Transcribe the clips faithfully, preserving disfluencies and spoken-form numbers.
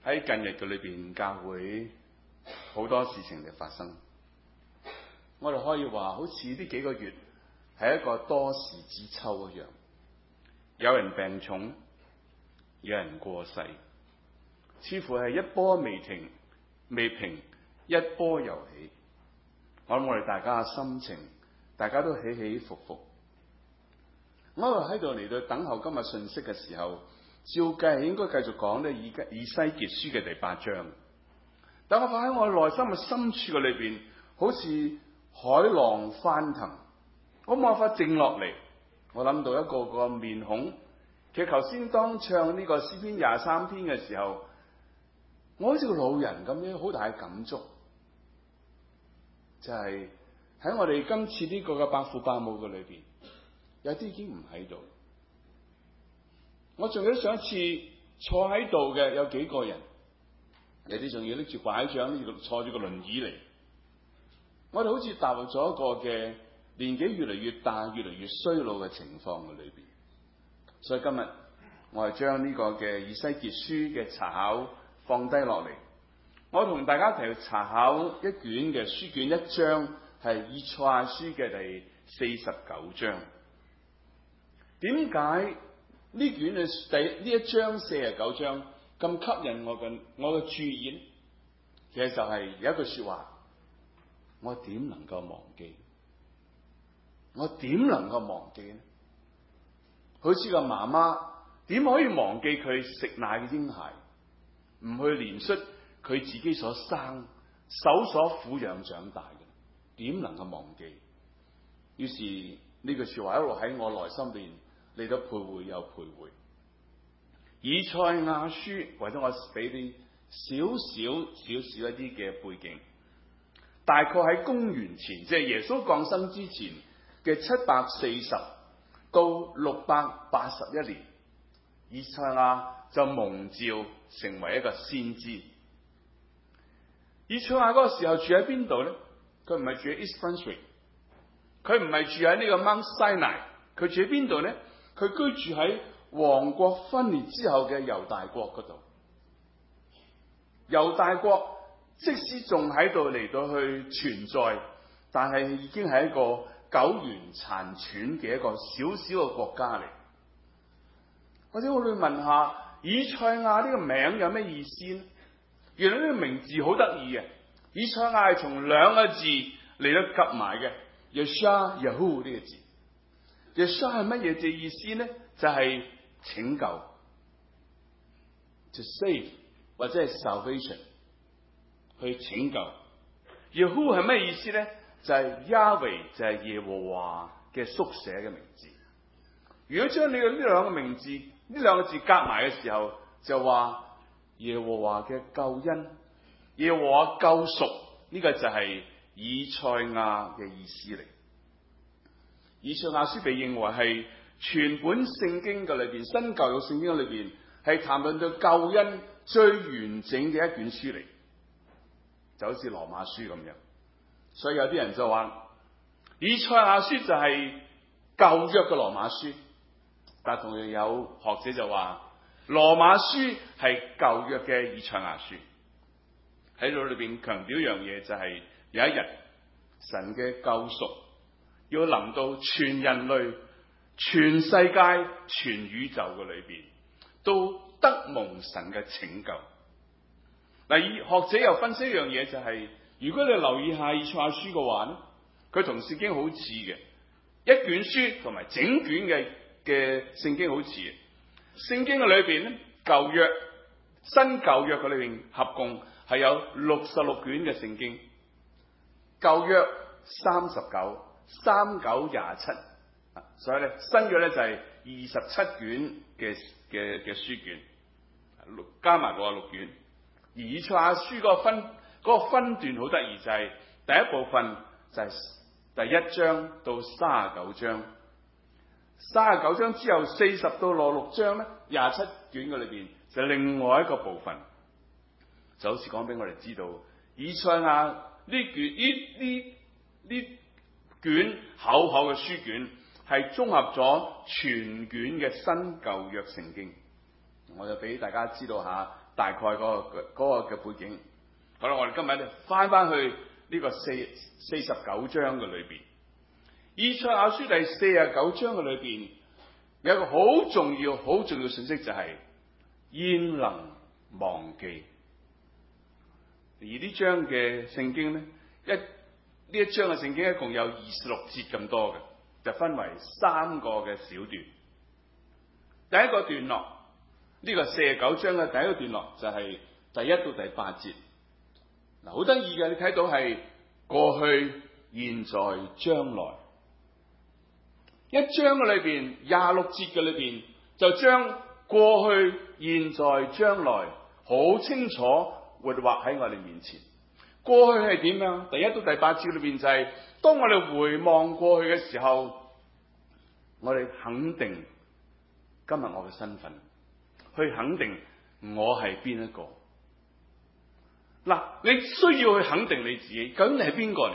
喺近日嘅裏邊，教會好多事情嘅發生。我哋可以話，好似呢幾個月係一個多事之秋一樣，有人病重，有人過世，似乎係一波未停未平，一波又起。我諗我哋大家嘅心情，大家都起起伏伏。我喺度嚟到等候今日信息嘅時候，照計係應該繼續講咧以以西結書嘅第八章，但我發喺我內心嘅深處嘅裏邊，好似海浪翻騰，我冇辦法靜落嚟。我諗到一個個面孔，其實頭先當唱呢個詩篇廿三篇嘅時候，我好似個老人咁樣，好大嘅感觸，就係喺我哋今次呢個嘅百父百母嘅裏邊，有啲已經唔喺度。我仲記得上一次坐喺度嘅有幾個人，有啲仲要拎住拐杖，呢坐住個輪椅嚟。我哋好似踏入咗一個嘅年紀越嚟越大、越嚟越衰老嘅情況嘅裏邊。所以今日我係將呢個嘅以西結書嘅查考放低落嚟，我同大家一齊去查考一卷嘅書卷，一章係以賽亞書嘅第四十九章。點解呢卷嘅第呢一章四十九章咁吸引我嘅我嘅注意呢？其實就係有一句說話，我點能夠忘記？我點能夠忘記呢？好似個媽媽點可以忘記佢食奶嘅嬰孩，唔去憐恤佢自己所生、手所撫養長大嘅？點能夠忘記？於是呢句說話一路喺我內心邊嚟到徘徊又徘徊。以賽亞書，或者我俾啲少少少少一啲嘅背景，大概喺公元前，即係耶穌降生之前嘅七百四十到六百八十一年，以賽亞就蒙召成為一個先知。以賽亞嗰個時候住喺邊度咧？佢唔係住喺 East Brunswick， 佢唔係住喺呢個 Mount Sinai， 佢住喺邊度咧？佢居住喺王國分裂之後嘅猶大國嗰度。猶大國即使仲喺度嚟到去存在，但係已經係一個苟延殘喘嘅一個小小嘅國家嚟。或者我會問下，以賽亞呢個名有咩意思呢？原來呢個名字好得意嘅，以賽亞係從兩個字嚟到夾埋嘅 Yeshua Yahu 呢個字。Yeshua 係乜嘢嘅意思呢？就係、是、拯救 ，to save 或者係 salvation， 去拯救。Yahu 係咩意思呢？就係、是、Yahweh， 就係耶和華嘅縮寫嘅名字。如果將你嘅呢兩個名字呢兩個字夾埋嘅時候，就話耶和華嘅救恩、耶和華救贖，呢、這個就係以賽亞嘅意思嚟。以賽亞書被認為係全本聖經嘅裏邊，新舊約聖經嘅裏邊係談論到救恩最完整嘅一卷書嚟，就好似羅馬書咁樣。所以有啲人就話以賽亞書就係舊約嘅羅馬書，但同樣有學者就話羅馬書係舊約嘅以賽亞書。喺度裏邊強調一樣嘢，就係有一日神嘅救贖要臨到全人類、全世界、全宇宙嘅裏邊，都得蒙神嘅拯救。嗱，以學者又分析一樣嘢，就係、是、如果你留意下以賽亞書嘅話咧，佢同聖經好似嘅，一卷書同埋整卷嘅嘅聖經好似嘅。聖經嘅裏邊咧，舊約、新舊約嘅裏邊合共係有六十六卷嘅聖經，舊約三十九。三九廿七，所以咧新約咧就係二十七卷嘅嘅嘅書卷，六加埋六十六卷。而以賽亞書嗰個分嗰、嗰個分段好得意，就係、是、第一部分就係第一章到三十九章，三十九章之後四十到六六章咧，廿七卷嘅裏邊就另外一個部分，就好似講俾我哋知道，以賽亞呢卷呢呢呢。卷厚厚嘅書卷係綜合咗全卷嘅新舊約聖經。 我就俾大家知道下大概嗰、嗰個嗰、嗰個嘅背景。好啦，我哋今日咧翻翻去呢個四四十九章嘅裏邊，以賽亞書第四十九章嘅裏邊有一個好重要、好重要嘅信息，就係焉能忘記？而呢章嘅聖經咧，一呢一章嘅聖經一共有二十六節咁多嘅，就分為三個嘅小段。第一個段落，呢個四十九章嘅第一個段落就係第一到第八節。嗱，好得意嘅，你睇到係過去、現在、將來。一章嘅裏邊，廿六節嘅裏邊，就將過去、現在、將來好清楚活畫喺我哋面前。過去係點樣？第一到第八節裏邊就係、是，當我哋回望過去嘅時候，我哋肯定今日我嘅身份，去肯定我係邊一個。嗱，你需要去肯定你自己，究竟你係邊個嚟？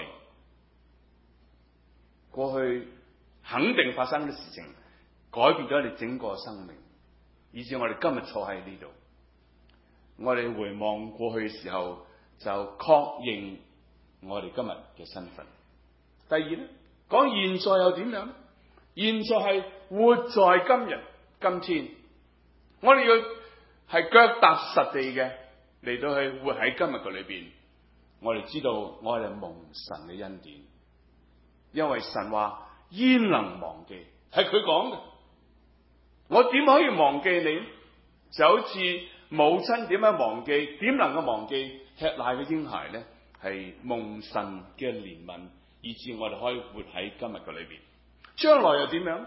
過去肯定發生啲事情，改變咗你整個生命，以至我哋今日坐喺呢度。我哋回望過去嘅時候，就確認我哋今日嘅身份。第二咧，講現在又點樣咧？現在係活在今日、今天，我哋要係腳踏實地嘅嚟到去活喺今日嘅裏邊。我哋知道我哋係蒙神嘅恩典，因為神話焉能忘記，係佢講嘅。我點可以忘記你？就好似母親點樣忘記，點能夠忘記吃奶嘅嬰孩呢？係蒙神嘅憐憫，以致我哋可以活喺今日嘅裏邊。將來又點樣？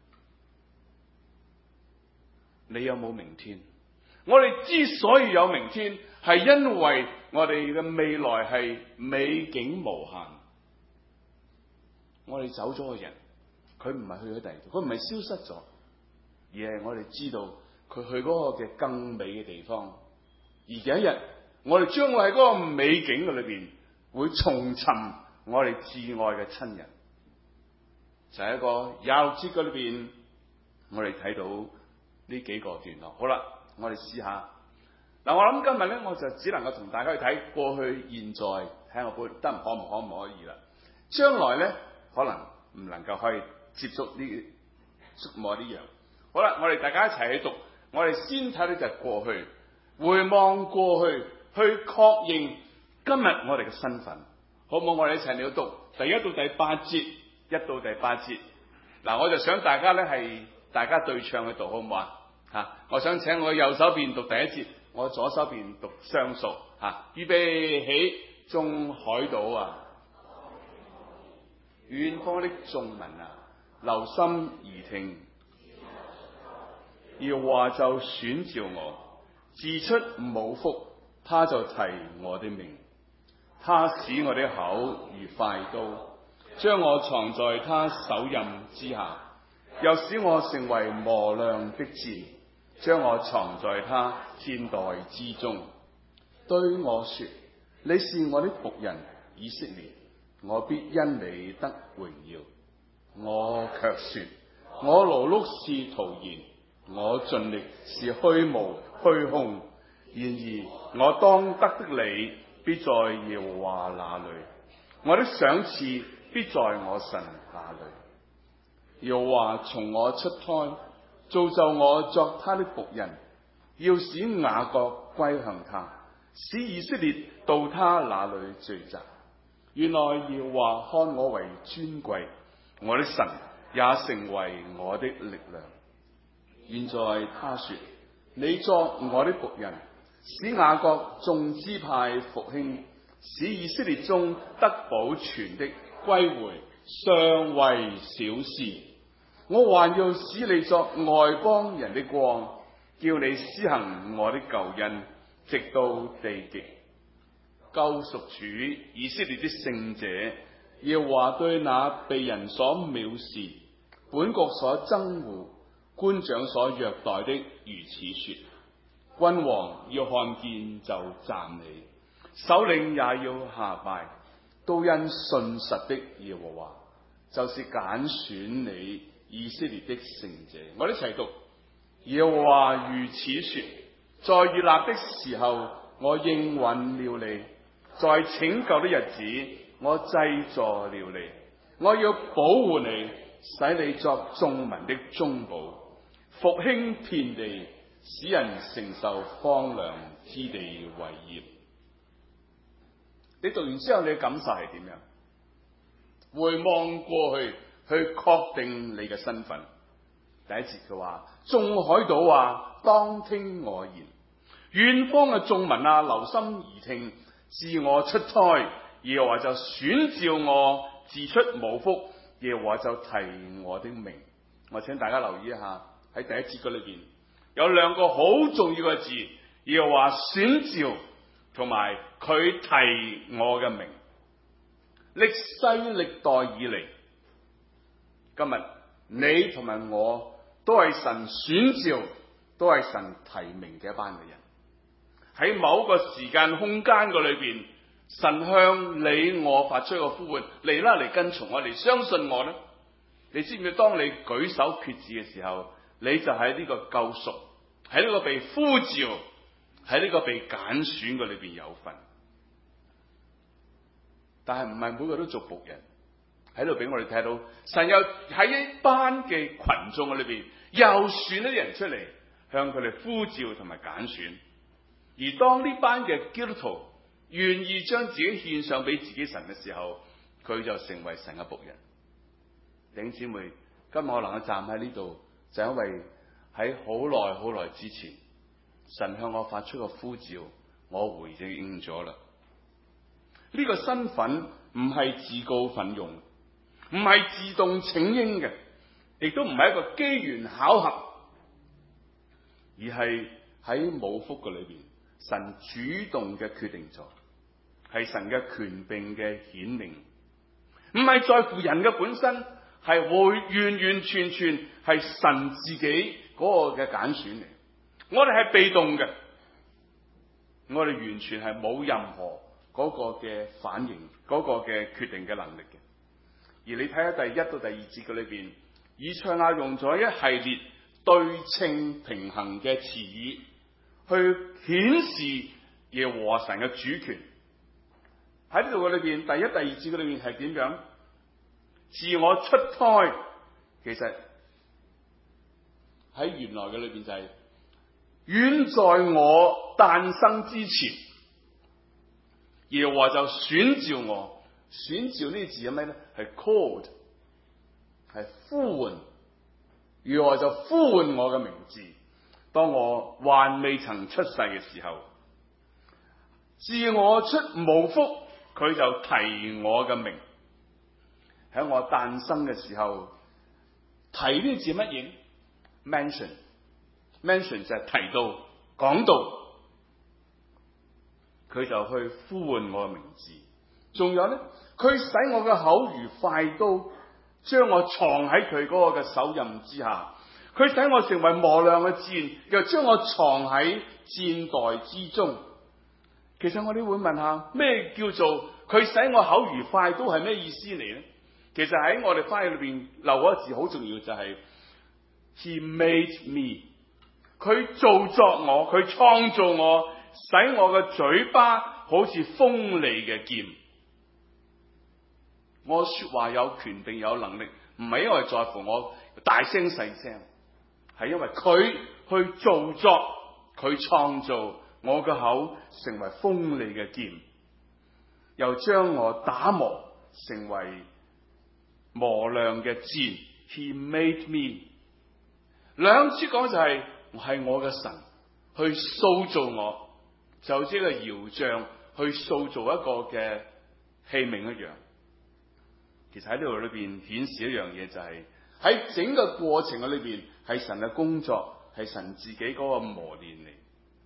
你有冇明天？我哋之所以有明天，係因為我哋嘅未來係美景無限。我哋走咗嘅人，佢唔係去咗第二度，佢唔係消失咗，而係我哋知道佢去嗰個嘅更美嘅地方。而有一日，我哋將會喺嗰個美景嘅裏邊，會重尋我哋摯愛嘅親人。就係、是、一個廿六節裏邊，我哋睇到呢幾個段落。好啦，我哋試下。嗱，我諗今日咧，我就只能夠同大家去睇過去、現在，睇下我得唔可唔可唔可以啦。將來咧，可能唔能夠可以接觸呢觸摸呢樣。好啦，我哋大家一齊去讀。我哋先睇咧就係過去，回望過去，去確認今日我哋嘅身份，好唔好？我哋一齊嚟讀第一到第八節，一到第八節。嗱，我就想大家咧係大家對唱去讀，好唔好啊？吓，我想請我右手邊讀第一節，我左手邊讀雙數。吓，預備起，眾海島啊，遠方的眾民啊，留心而聽。耶和華就選召我，自出母腹，他就提我的名。他使我的口如快刀，將我藏在他手蔭之下，又使我成為磨亮的箭，將我藏在他肩帶之中。對我說：你是我的僕人以色列，我必因你得榮耀。我卻說：我勞碌是徒然，我盡力是虛無虛空。然而我當得的理必在耶和華那裏，我的賞賜必在我神那裏。耶和華從我出胎，造就我作他的僕人，要使雅各歸向他，使以色列到他那裏聚集。原來耶和華看我為尊貴，我的神也成為我的力量。現在他說：你作我的僕人，使雅各眾支派復興，使以色列中得保存的歸回，尚為小事。我還要使你作外邦人的光，叫你施行我的救恩，直到地極。救贖主以色列的聖者，耶和華對那被人所藐視、本國所憎惡、官長所虐待的如此說：君王要看見就站起，首領也要下拜，都因信實的耶和華，就是揀選你以色列的聖者。我哋一齊讀： 耶和華如此說：在悅納的時候，我應允了你；在拯救的日子，我濟助了你。我要保護你，使你作眾民的中保，復興遍地，使人承受荒涼之地為業。你讀完之後，你嘅感受係點樣？回望過去，去確定你嘅身份。第一節佢話：眾海島啊，當聽我言；遠方嘅眾民啊，留心而聽。自我出胎，耶和華就選召我；自出母腹，耶和華就提我的名。我請大家留意一下，喺第一節嗰裏邊有兩個好重要嘅字，耶和華選召同埋佢提我嘅名。歷世歷代以嚟，今日你同埋我都係神選召，都係神提名嘅一班嘅人。喺某個時間空間嘅裏邊，神向你我發出一個呼喚，嚟啦，嚟跟從我，嚟相信我咧。你知唔知當你舉手決志嘅時候，你就喺呢個救贖，喺呢個被呼召，喺呢個被揀選嘅裏邊有份。但係唔係每個都做僕人，喺度俾我哋睇到神又喺一班嘅群眾嘅裏邊又選一啲人出嚟，向佢哋呼召同埋揀選。而當呢班嘅基督徒願意將自己獻上俾自己神嘅時候，佢就成為神嘅僕人。弟兄姊妹，今日我能夠站喺呢度，就因為喺好耐好耐之前，神向我發出個呼召，我回應咗啦。呢個身份唔係自告奮勇，唔係自動請纓嘅，亦都唔係一個機緣巧合，而係喺母腹嘅裏邊，神主動嘅決定咗，係神嘅權柄嘅顯明，唔係在乎人嘅本身，係會完完全全係神自己嗰個嘅揀選嚟。我哋係被動嘅，我哋完全係冇任何嗰個嘅反應，嗰個嘅決定嘅能力嘅。而你睇下第一到第二節嘅裏邊，以賽亞用咗一系列對稱平衡嘅詞語，去顯示耶和華神嘅主權。喺呢度嘅裏邊，第一、第二節嘅裏邊係點樣？自我出胎，其實喺原來嘅裏邊就係、是、遠在我誕生之前，耶和華就選召我。選召呢個字係咩咧？係 called， 係呼喚。耶和華就呼喚我嘅名字，當我還未曾出世嘅時候，自我出母腹，佢就提我嘅名。喺我誕生嘅時候，提呢個字乜嘢 ？mention，mention mention 就係提到、講到，佢就去呼喚我嘅名字。仲有咧，佢使我嘅口如快刀，將我藏喺佢嗰個嘅手刃之下。佢使我成為磨亮嘅箭，又將我藏喺箭袋之中。其實我哋會問下，咩叫做佢使我口如快刀係咩意思嚟咧？其實喺我哋翻譯裏邊留嗰個字好重要，就係、是、He made me， 佢造作我，佢創造我，使我嘅嘴巴好似鋒利嘅劍。我說話有權定有能力，唔係因為在乎我大聲細聲，係因為佢去造作，佢創造我嘅口成為鋒利嘅劍，又將我打磨成為磨亮嘅箭。He made me， 兩次講就係、是、係我嘅神去塑造我，就好似一個窯匠去塑造一個嘅器皿一樣。其實喺呢度裏邊顯示一樣嘢，就係喺整個過程嘅裏邊係神嘅工作，係神自己嗰個磨練嚟。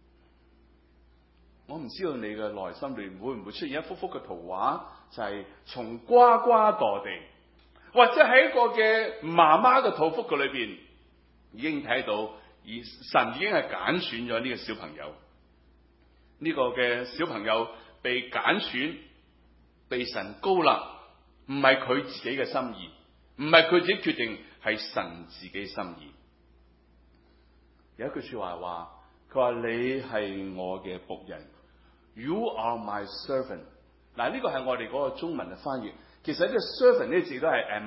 我唔知道你嘅內心裏會唔會出現一幅幅嘅圖畫，就係、是、從呱呱墮地，或者喺一個嘅媽媽嘅肚腹嘅裏邊已經睇到，而神已經係揀選咗呢個小朋友。呢、這個嘅小朋友被揀選，被神膏立。唔係佢自己嘅心意，唔係佢自己決定，係神自己心意。 有一句說話話，佢話你係我嘅僕人 ，You are my servant。嗱，呢個係我哋嗰個中文嘅翻譯。其實呢個 servant 呢字都係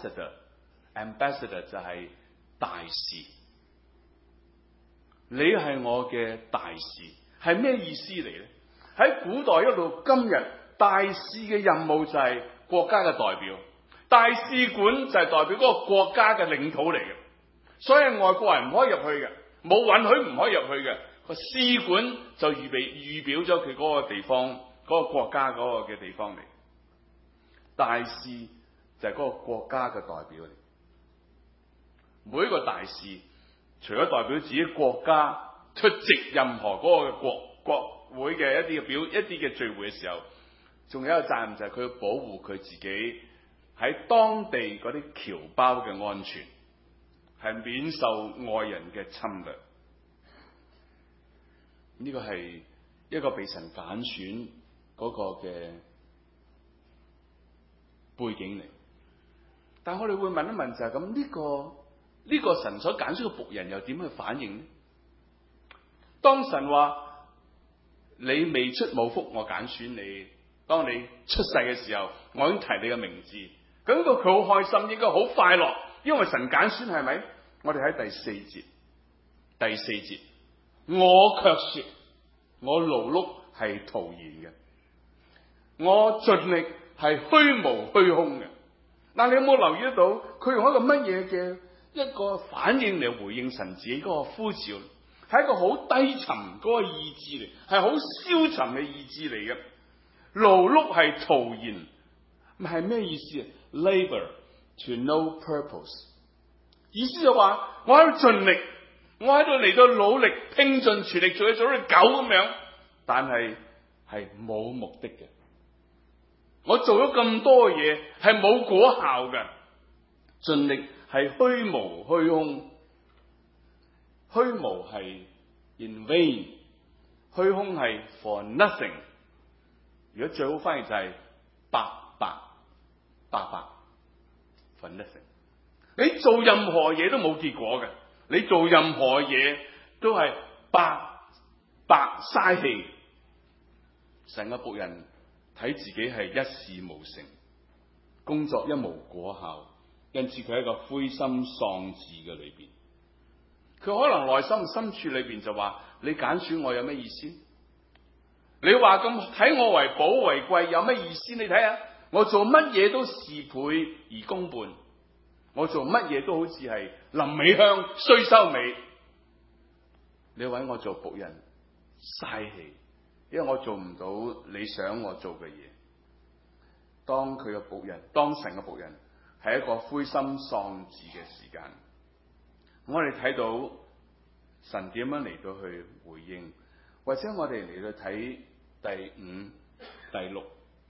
ambassador，ambassador 就係大使。你係我嘅大使，係咩意思嚟咧？喺古代一路今日，大使嘅任務就係國家嘅代表，大使館就係代表嗰個國家嘅領土嚟嘅，所以外國人唔可以入去嘅，冇允許唔可以入去嘅。個使館就預備預表咗佢嗰個地方，嗰個國家嗰個嘅地方嚟。大使就係嗰個國家嘅代表嚟。每一個大使除咗代表自己國家出席任何嗰個國國會嘅一啲嘅表一啲嘅聚會嘅時候，仲有一個責任就係佢要保護佢自己喺當地嗰啲僑胞嘅安全，係免受外人嘅侵略。呢個係一個被神揀選嗰個嘅背景嚟。但係我哋會問一問就係咁，呢個呢個神所揀選嘅僕人又點去反應呢？當神話你未出母腹，我揀選你；當你出世嘅時候，我已經提你嘅名字。咁到佢好開心，應該好快樂，因為神揀選係咪？我哋喺第四節，第四節，我卻說，我勞碌係徒然嘅，我盡力係虛無虛空嘅。但你有冇留意得到，佢用一個乜嘢嘅一個反應嚟回應神自己嗰個呼召？係一個好低沉嗰個意志嚟，係好消沉嘅意志嚟嘅。勞碌係徒然，係咩意思啊？ Labor to no purpose， 意思就話我喺度盡力，我喺度嚟到努力，拼盡全力做嘢，做到隻狗咁樣，但係係冇目的嘅。我做咗咁多嘢係冇果效嘅，盡力係虛無虛空。虛無係 in vain， 虛空係 for nothing。如果最好翻譯就係白白白白 for nothing。你做任何嘢都冇結果嘅，你做任何嘢都係白白嘥氣。神嘅僕人睇自己係一事無成，工作一無果效，因此佢喺一個灰心喪志嘅裏邊。佢可能內心深處裏邊就話：你揀選我有咩意思？你話咁睇我為寶為貴有咩意思？你睇下我做乜嘢都事倍而功半，我做乜嘢都好似係臨尾香衰收尾。你搵我做僕人嘥氣，因為我做唔到你想我做嘅嘢。當佢嘅僕人，當神嘅僕人係一個灰心喪志嘅時間，我哋睇到神點樣嚟到去回應，或者我哋嚟到睇第五、第六、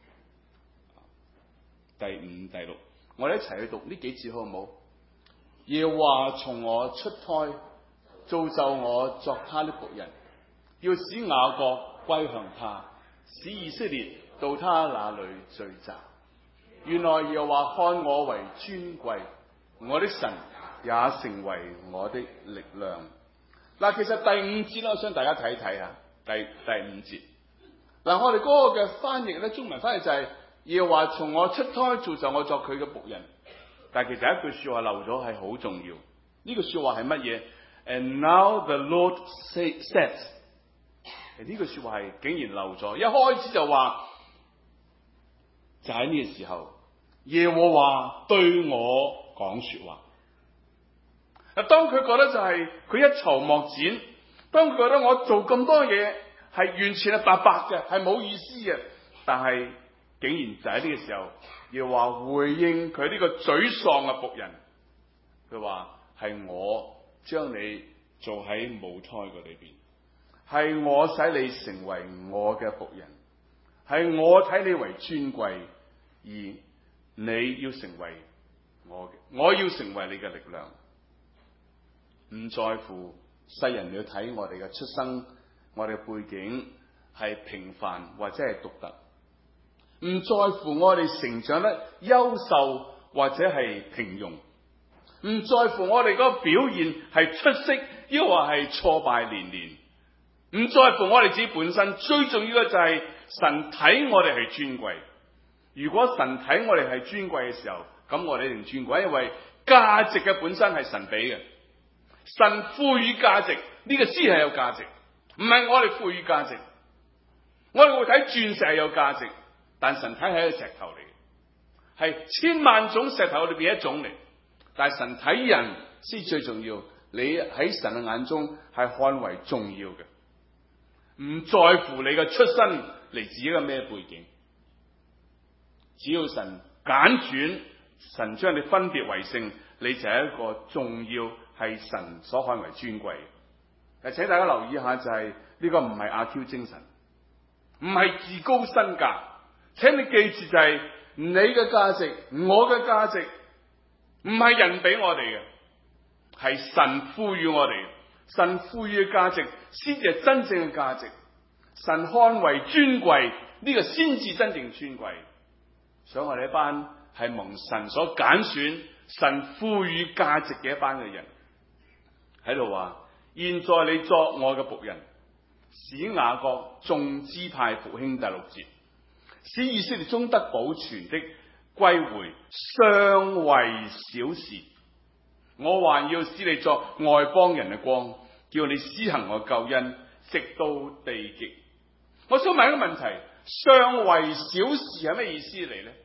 第五、第六，我哋一齊去讀呢幾節好唔好？耶和華從我出胎造就我作他的僕人，要使雅各歸向他，使以色列到他那裏聚集。原來耶和華看我為尊貴，我的神也成為我的力量。嗱，其實第五節咧，我想大家睇睇下，第第五節。嗱，我哋嗰個嘅翻譯咧，中文翻譯就係耶和華從我出胎造就我作佢嘅僕人。但係其實一句說話漏咗係好重要。呢句說話係乜嘢 ？And now the Lord says， 呢句說話係竟然漏咗。一開始就話，就喺呢個時候，耶和華對我講說話。嗱，當佢覺得就係佢一籌莫展，當佢覺得我做咁多嘢係完全係白白嘅，係冇意思嘅，但係竟然就喺呢個時候，要話回應佢呢個沮喪嘅僕人，佢話係我將你做喺母胎嗰裏邊，係我使你成為我嘅僕人，係我睇你為尊貴，而你要成為我嘅，我要成為你嘅力量。唔在乎世人要睇我哋嘅出生，我哋嘅背景係平凡或者係獨特，唔在乎我哋成長得優秀或者係平庸， 唔在乎我哋嗰個表現係出色，抑或係挫敗連連，唔在乎我哋自己本身。最重要嘅就係神睇我哋係尊貴。如果神睇我哋係尊貴嘅時候，咁我哋一定尊貴，因為價值嘅本身係神俾嘅。神賦予價值，呢個先係有價值，唔係我哋賦予價值。我哋會睇鑽石係有價值，但神睇係一個石頭嚟，係千萬種石頭裏邊一種嚟。但係神睇人先最重要，你喺神嘅眼中係看為重要嘅，唔在乎你嘅出身嚟自一個咩背景。只要神揀選，神將你分別為聖，你就係一個重要，係神所看為尊貴嘅。請大家留意一下，就係呢個唔係阿 Q 精神，唔係自高身價。請你記住，就係你嘅價值，我嘅價值唔係人俾我哋嘅，係神賦予我哋。神賦予嘅價值先至係真正嘅價值。神看為尊貴，呢個先至真正尊貴。所以我哋一班係蒙神所揀選，神賦予價值嘅一班嘅人喺度話：現在你作我嘅僕人，使雅各眾支派復興。第六節，使以色列中得保存的歸回，尚為小事。我還要使你作外邦人嘅光，叫你施行我救恩，直到地極。我想問一個問題：尚為小事係咩意思嚟呢？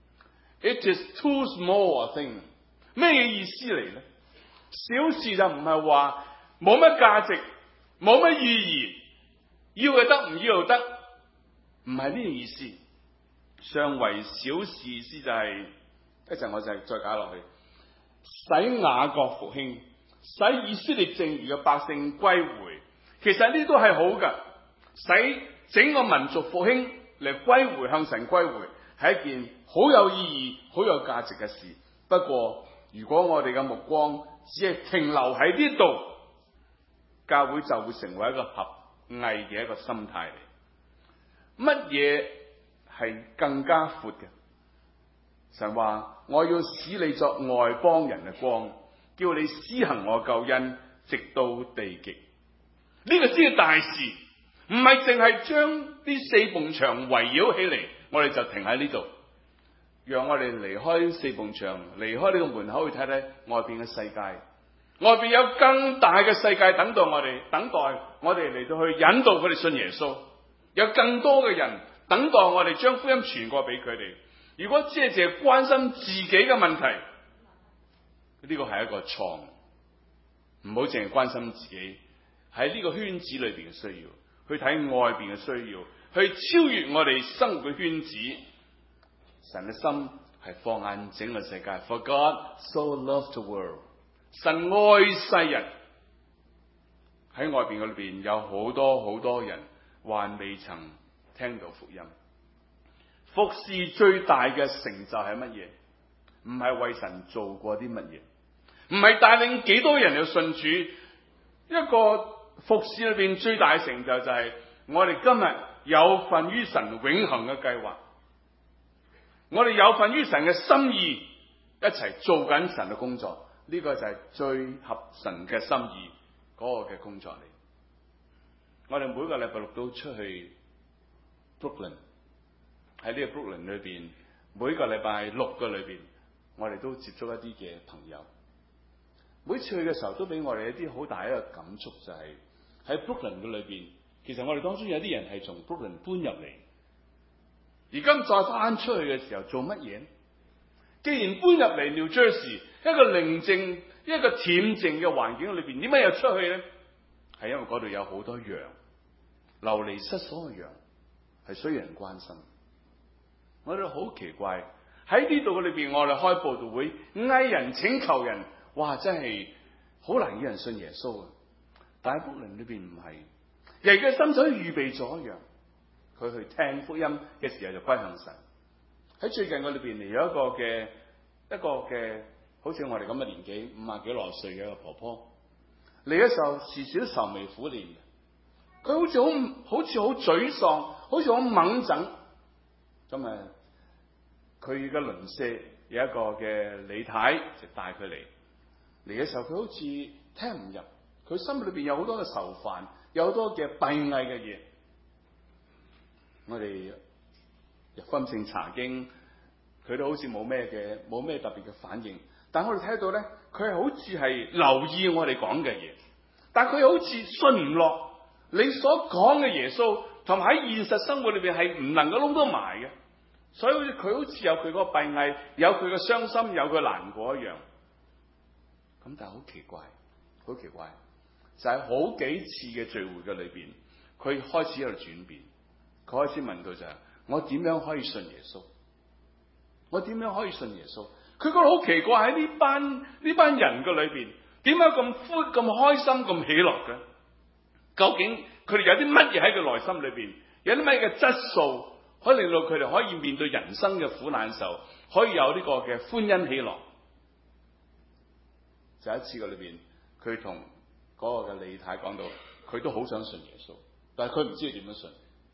It is too small a thing。咩意思嚟呢？小事就唔係話冇乜價值，冇乜意義，要就得，唔要就得，唔係呢個意思。尚為小事意思就係、是、一陣我就再解落去，使雅各復興，使以色列剩餘嘅百姓歸回。其實呢都係好噶，使整個民族復興嚟歸回，向神歸回，係一件好有意義、好有價值嘅事。不過如果我哋嘅目光只係停留喺呢度，教會就會成為一個合藝嘅一個心態嚟。乜嘢係更加闊嘅？神話我要使你作外邦人嘅光，叫你施行我救恩，直到地極。呢個先係大事，唔係淨係將呢四埲牆圍繞起嚟，我哋就停喺呢度。讓我哋離開四埲牆，離開呢個門口去睇睇外邊嘅世界。外邊有更大嘅世界等待我哋，等待我哋嚟到去引導佢哋信耶穌。有更多嘅人等待我哋將福音傳過俾佢哋。如果只係淨係關心自己嘅問題，呢個係一個錯誤。唔好淨係關心自己喺呢個圈子裏邊嘅需要，去睇外邊嘅需要，去超越我哋生活嘅圈子。神嘅心係放眼整個世界。For God so loved the world。神愛世人。喺外邊嘅裏邊有好多好多人還未曾聽到福音。服侍最大嘅成就係乜嘢？唔係為神做過啲乜嘢，唔係帶領幾多人去信主。一個服侍裏邊最大嘅成就就係我哋今日有份於神永恆嘅計劃。我哋有份於神嘅心意，一齊做緊神嘅工作。呢個就係最合神嘅心意嗰個嘅工作嚟。我哋每個禮拜六都出去 Brooklyn， 喺呢個 Brooklyn 裏邊，每個禮拜六嘅裏邊，我哋都接觸一啲嘅朋友。每次去嘅時候，都俾我哋一啲好大一個感觸，就係喺 Brooklyn 嘅裏邊，其實我哋當中有啲人係從 Brooklyn 搬入嚟，而今再翻出去嘅時候做乜嘢？既然搬入嚟 New Jersey 一個寧靜、一個恬靜嘅環境裏邊，點解又出去咧？係因為嗰度有好多羊，流離失所嘅羊，係需要人關心。我哋好奇怪，喺呢度嘅裏邊，我哋開佈道會，嗌人請求人，哇！真係好難叫人信耶穌啊！但係 Brooklyn 裏邊唔係，人嘅心水預備咗一樣，佢去聽福音嘅時候就歸向神。喺最近我裏邊嚟有一個嘅一個嘅，好似我哋咁嘅年紀，五啊幾六十歲嘅一個婆婆嚟嘅時候，時時都愁眉苦臉嘅。佢好似好好似好沮喪，好似好猛整。咁啊，佢嘅鄰舍有一個嘅李太就帶佢嚟， 嚟嘅時候，佢好似聽唔入，佢心裏邊有好多嘅愁煩，有好多嘅閉翳嘅嘢。我哋入分性查經，佢都好似冇咩嘅，冇咩特別嘅反應。但係我哋睇到咧，佢係好似係留意我哋講嘅嘢，但係佢好似信唔落你所講嘅耶穌，同埋喺現實生活裏邊係唔能夠撈得埋嘅。所以好似佢好似有佢個閉翳，有佢嘅傷心，有佢難過一樣。咁但係好奇怪，好奇怪，就係好幾次嘅聚會嘅裏邊，佢開始喺度轉變。佢開始問到就係：我點樣可以信耶穌？我點樣可以信耶穌？佢覺得好奇怪，喺呢班呢班人嘅裏邊，點解咁歡、咁開心、咁喜樂嘅？究竟佢哋有啲乜嘢喺佢內心裏邊？有啲乜嘢嘅質素可以令到佢哋可以面對人生嘅苦難時候，可以有呢個嘅歡欣喜樂？就一次嘅裏邊，佢同嗰個嘅李太講到，佢都好想信耶穌，但係佢唔知點樣信。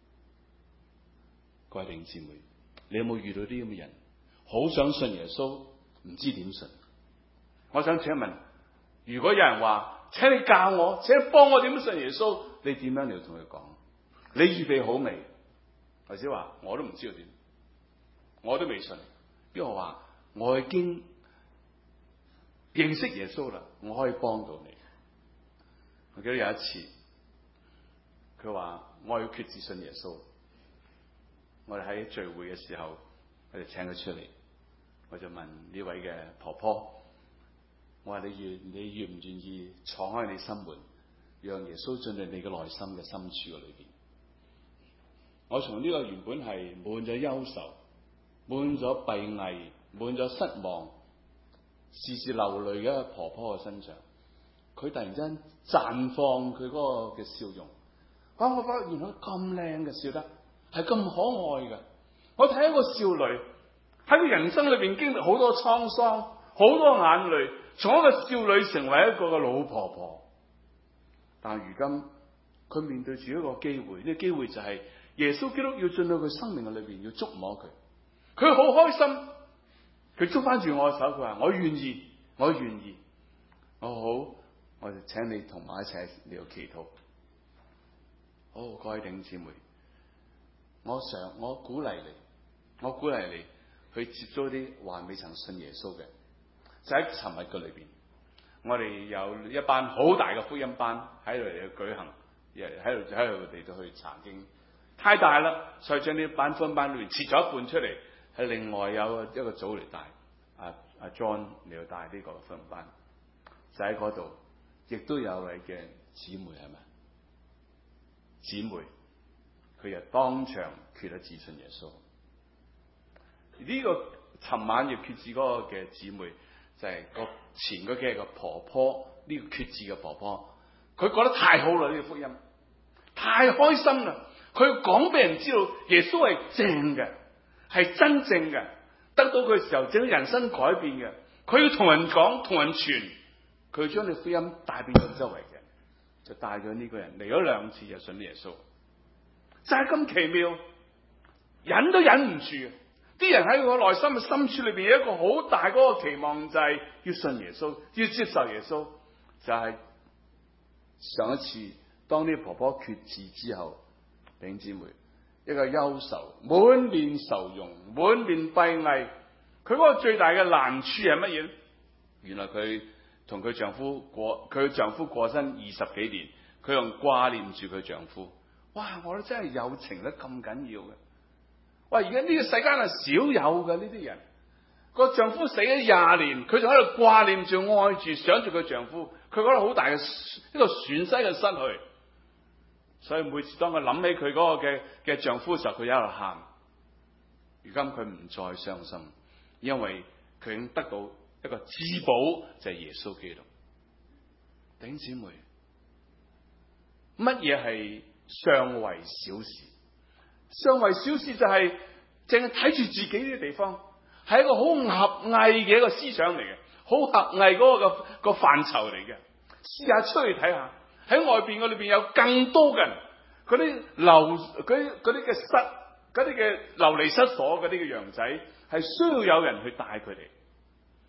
各位弟兄姊妹，你有冇遇到啲咁嘅人，好想信耶穌，唔知點信？我想請問，如果有人話，請你教我，請你幫我點樣信耶穌，你點樣嚟同佢講？你預備好未？或者話我都唔知道點，我都未信。因為我話我已經認識耶穌啦，我可以幫到你。我記得有一次，佢話我要決志信耶穌。我哋喺聚會嘅時候，我哋請佢出嚟，我就問呢位嘅婆婆，我話你願你願唔願意敞開你心門，讓耶穌進入你嘅內心嘅深處裏邊？我從呢個原本係滿咗憂愁、滿咗閉翳、滿咗失望、時時流淚嘅一個婆婆嘅身上，佢突然間綻放佢嗰個嘅笑容。哇！我發覺原來咁靚嘅笑得，係咁可愛嘅。我睇一個少女喺佢人生裏邊經歷好多滄桑、好多眼淚，從一個少女成為一個嘅老婆婆。但係如今佢面對住一個機會，呢、這個機會就係耶穌基督要進到佢生命嘅裏邊，要觸摸佢。佢好開心，佢捉翻住我嘅手，佢話：我願意，我願意。我好，我哋請你同埋一齊嚟到祈禱。好，各位弟兄姊妹，我想我鼓勵你，我鼓勵你去接觸啲還未曾信耶穌嘅。就喺尋日嘅裏邊，我哋有一班好大嘅福音班喺度嚟舉行，喺度喺度嚟到去查經，太大啦，所以將呢班福音班裏邊切咗一半出嚟，係另外有一個組嚟帶。阿阿 John 嚟到帶呢個福音班，就喺嗰度，亦都有位嘅姊妹係咪？姊妹，佢又當場決咗志信耶穌。呢、這個尋晚要決志嗰個嘅姊妹，就係、是、個前嗰幾個婆婆，呢、這個決志嘅婆婆，佢覺得太好啦，呢、這個福音太開心啦。佢講俾人知道耶穌係正嘅，係真正嘅，得到佢嘅時候，整個人生改變嘅。佢要同人講，同人傳，佢將你福音帶俾咗周圍嘅。就帶咗呢個人嚟咗兩次就信耶穌，就係咁奇妙，忍都忍唔住。啲人喺佢內心嘅深處裏邊有一個好大嗰個期望，就係要信耶穌，要接受耶穌。就係上一次當呢個婆婆決志之後，弟兄姊妹一個憂愁，滿面愁容，滿面閉翳。佢嗰個最大嘅難處係乜嘢咧？原來佢同佢丈夫過，佢丈夫過身二十幾年，佢仲掛念住佢丈夫。哇！我覺得真係友情得咁緊要嘅。哇！而家呢個世間係少有嘅呢啲人，個丈夫死咗廿年，佢仲喺度掛念住、愛住、想住佢丈夫，佢覺得好大嘅一個損失嘅失去。所以每次當佢諗起佢嗰個嘅嘅丈夫嘅時候，佢喺度喊。如今佢唔再傷心，因為佢已經得到一個至寶，就係耶穌基督。弟兄姊妹，乜嘢係尚為小事？尚為小事就係淨係睇住自己呢啲地方，係一個好狹隘嘅一個思想嚟嘅，好狹隘嗰個個個範疇嚟嘅。試下出去睇下，喺外邊嗰裏邊有更多嘅人，嗰啲流嗰啲嗰啲嘅失嗰啲嘅流離失所嗰啲嘅羊仔，係需要有人去帶佢哋。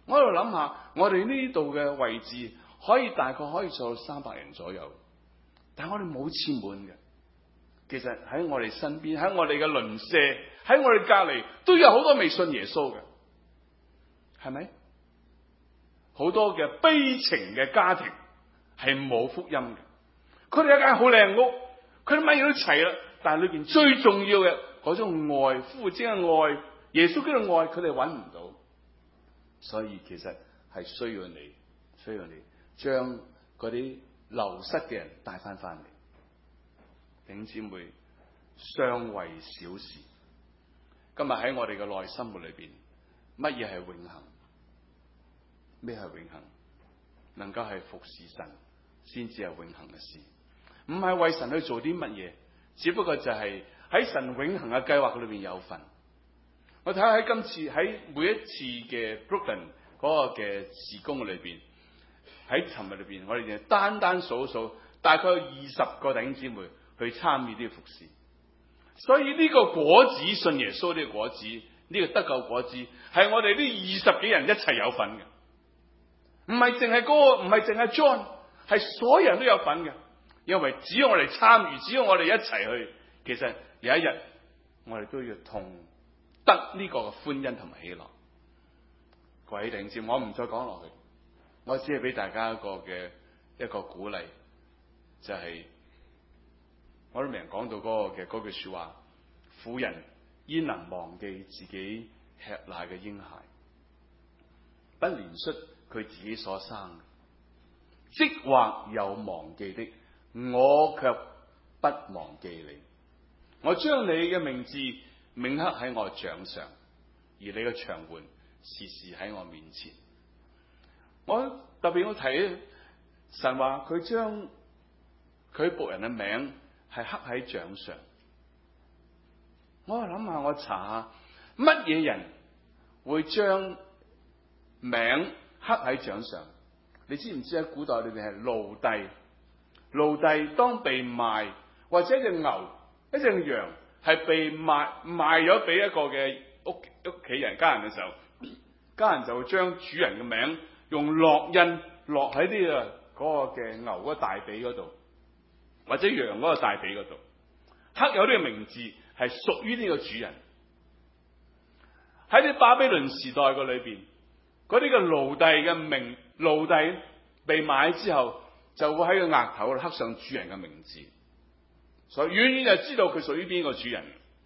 我喺度諗下，我哋呢度嘅位置可以大概可以坐到三百人左右，但係我哋冇佔滿嘅。其實喺我哋身邊，喺我哋嘅鄰舍，喺我哋隔籬都有好多未信耶穌嘅，係咪？好多嘅悲情嘅家庭係冇福音嘅，佢哋有間好靚屋，佢哋乜嘢都齊啦，但係裏邊最重要嘅嗰種愛，夫婦之間嘅愛，耶穌基督嘅愛，佢哋揾唔到。所以其實係需要你，需要你將嗰啲流失嘅人帶翻翻嚟。弟兄姊妹，相為小事。今日喺我哋嘅內心活裏邊，乜嘢係永恆？咩係永恆？能夠係服侍神，先至係永恆嘅事。唔係為神去做啲乜嘢，只不過就係喺神永恆嘅計劃裏邊有份。我睇下喺今次喺每一次嘅 Brooklyn 嗰個嘅事工裏邊，喺尋日裏邊，我哋就單單數數，大概有二十個弟兄姊妹去參與呢個服侍。所以呢個果子，信耶穌呢個果子，呢、呢個得救果子，係我哋呢二十幾人一齊有份嘅，唔係淨係嗰個，唔係淨係 John， 係所有人都有份嘅。因為只要我哋參與，只要我哋一齊去，其實有一日我哋都要同得呢個嘅歡欣同埋喜樂。各位弟兄姊妹，我唔再講落去，我只係俾大家一個嘅一個鼓勵，就係、是、我都未人講到嗰個嘅嗰句說話：婦人焉能忘記自己吃奶嘅嬰孩，不憐恤佢自己所生，即或有忘記的，我卻不忘記你。我將你嘅名字銘刻喺我掌上，而你嘅牆垣時時喺我面前。我特別要提神話，佢將佢僕人嘅名係刻喺掌上。我諗下，我查下乜嘢人會將名刻喺掌上？你知唔知喺古代裏邊係奴隸？奴隸當被賣，或者一隻牛、一隻羊係被賣賣咗俾一個嘅屋屋企人家人嘅時候，家人就會將主人嘅名用烙印落喺呢個嗰個嘅牛嗰個大髀嗰度，或者羊嗰個大髀嗰度，刻有呢個名字係屬於呢個主人。喺啲巴比倫時代嘅裏邊，嗰啲嘅奴隸嘅名，奴隸被買之後，就會喺個額頭度刻上主人嘅名字，所以遠遠就知道佢屬於邊個主人。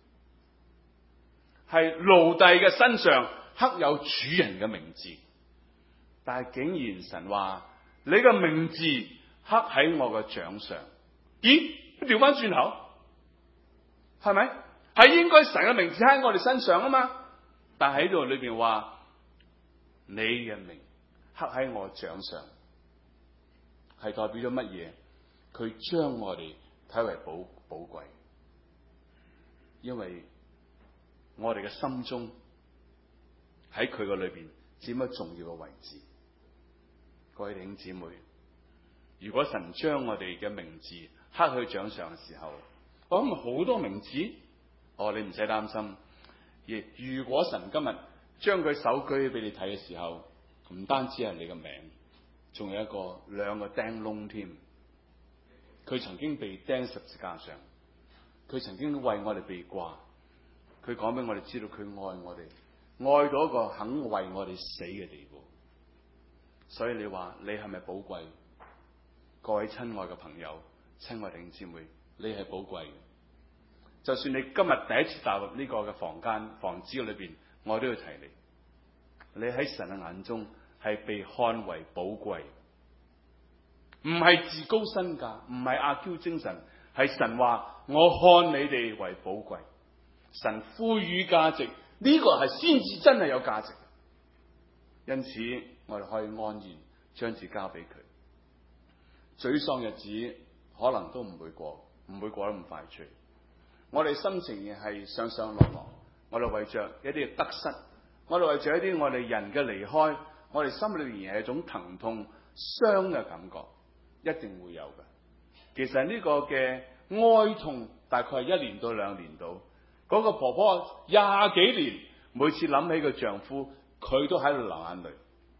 係奴隸嘅身上刻有主人嘅名字，但係竟然神話你嘅名字刻喺我嘅掌上。咦？調翻轉頭，係咪？係應該神嘅名字喺我哋身上啊嘛？但係喺度裏邊話你嘅名刻喺我掌上，係代表咗乜嘢？佢將我哋睇為寶寶貴，因為我哋嘅心中喺佢個裏邊佔咗重要嘅位置。各位弟兄姊妹，如果神將我哋嘅名字刻喺掌上嘅時候，我諗好多名字，哦，你唔使擔心。亦如果神今日將佢手舉俾你睇嘅時候，唔單止係你嘅名，仲有一個兩個釘窿添。佢曾經被釘十字架上，佢曾經為我哋被掛。佢講俾我哋知道，佢愛我哋，愛到一個肯為我哋死嘅地步。所以你話你係咪寶貴？各位親愛嘅朋友、親愛弟兄姊妹，你係寶貴嘅。就算你今日第一次踏入呢個嘅房間、房子裏邊，我都要提你。你喺神嘅眼中係被看為寶貴，唔係自高身價，唔係阿 Q 精神，係神話我看你哋為寶貴。神賦予價值，呢個係先至真係有價值。因此我哋可以安然將自己交俾佢。沮喪日子可能都唔會過，唔會過得咁快脆。我哋心情亦係上上落落，我哋為着一啲得失，我哋為着一啲我哋人嘅離開，我哋心裏邊係一種疼痛、傷嘅感覺，一定會有嘅。其實呢個嘅哀痛大概係一年到兩年到。嗰個婆婆廿幾年，每次諗起個丈夫，佢都喺度流眼淚。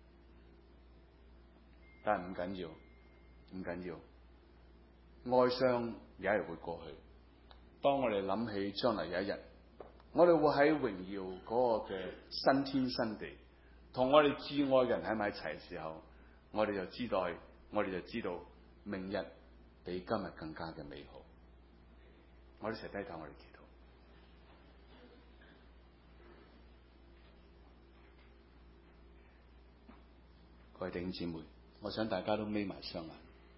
但係唔緊要，唔緊要，哀傷有一日會過去。當我哋諗起將來有一日，我哋會喺榮耀嗰個嘅新天新地，同我哋至愛嘅人喺埋一齊嘅時候，我哋就知道，我哋就知道明日比今日更加嘅美好。我哋一齊低頭，我哋祈禱。各位弟兄姊妹，我想大家都眯埋雙眼。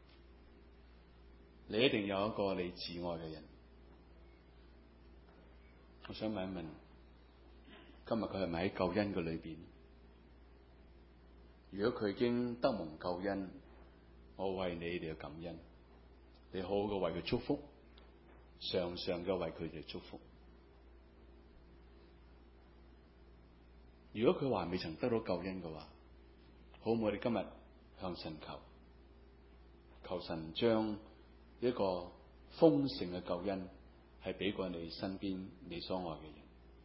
你一定有一個你至愛嘅人。我想問一問，今日佢係咪喺救恩嘅裏邊？如果佢已經得蒙救恩，我為你哋嘅感恩，你好好嘅為佢祝福，常常嘅為佢哋祝福。如果佢話未曾得到救恩嘅話，好唔好？我哋今日向神求，求神將一個豐盛嘅救恩係俾過你身邊你所愛嘅人。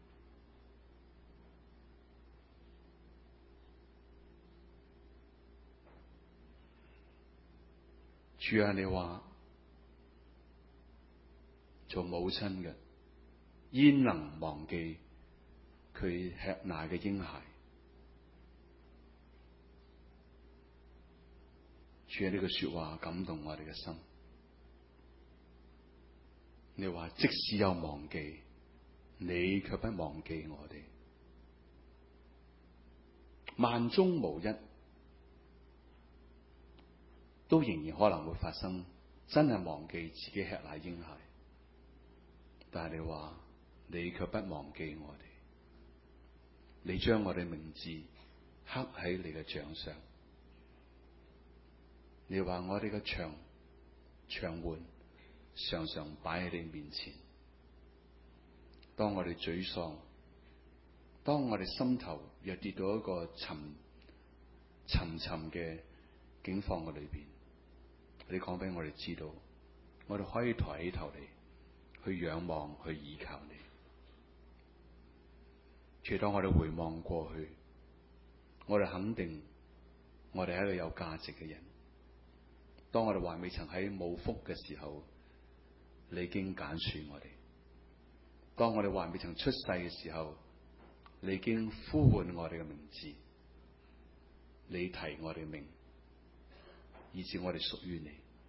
主啊，你話做母親嘅焉能忘記佢吃奶嘅嬰孩？主啊，呢句說話感動我哋嘅心。你話即使有忘記，你卻不忘記我哋。萬中無一，都仍然可能會發生，真係忘記自己吃奶嬰孩。但係你話，你卻不忘記我哋。你將我哋名字刻喺你嘅掌上。你話我哋嘅長長援常常擺喺你面前。當我哋沮喪，當我哋心頭又跌到一個沉沉沉嘅境況嘅裏邊，你講俾我哋知道，我哋可以抬起頭嚟，去仰望，去依靠你。除當我哋回望過去，我哋肯定我哋係一個有價值嘅人。當我哋還未曾喺冇福嘅時候，你已經揀選我哋；當我哋還未曾出世嘅時候，你已經呼喚我哋嘅名字，你提我哋名，以致我哋屬於你。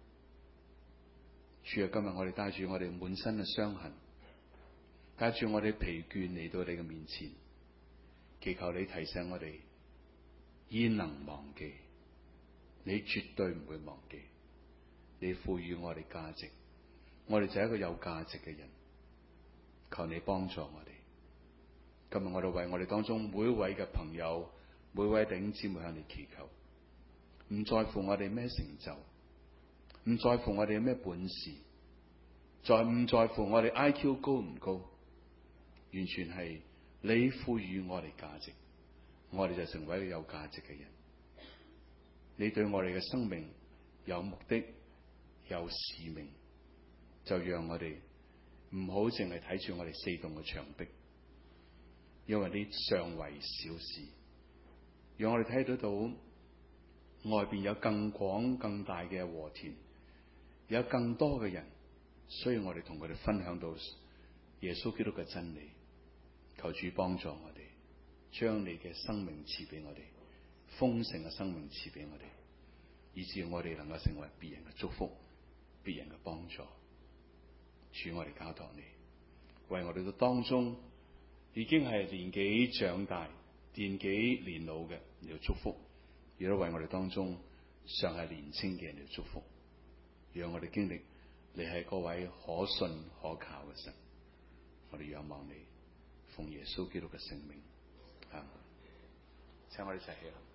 主啊，今日我哋帶住我哋滿身嘅傷痕，帶住我哋疲倦嚟到你嘅面前，祈求你提醒我哋，焉能忘記？你絕對唔會忘記。你賦予我哋價值，我哋就係一個有價值嘅人。求你幫助我哋。今日我哋為我哋當中每一位嘅朋友、每位弟兄姊妹向你祈求，唔在乎我哋咩成就，唔在乎我哋有咩本事，再唔在乎我哋 I Q 高唔高，完全係你賦予我哋價值，我哋就成為一個有價值嘅人。你對我哋嘅生命有目的、有使命，就讓我哋唔好淨係睇住我哋四棟嘅牆壁，因為你尚為小事，讓我哋睇得到外邊有更廣更大嘅禾田，有更多嘅人需要我哋同佢哋分享到耶穌基督嘅真理。求主幫助我哋，將你嘅生命賜俾我哋，豐盛嘅生命賜俾我哋，以致我哋能夠成為別人嘅祝福，別人嘅幫助。主，我哋交託你，為我哋嘅當中已經係年紀長大、年紀年老嘅你要祝福，亦都為我哋當中尚係年輕嘅人嚟祝福，讓我哋經歷你係嗰位可信可靠嘅神。我哋仰望你，奉耶穌基督嘅聖名，啊，請我哋一齊起立。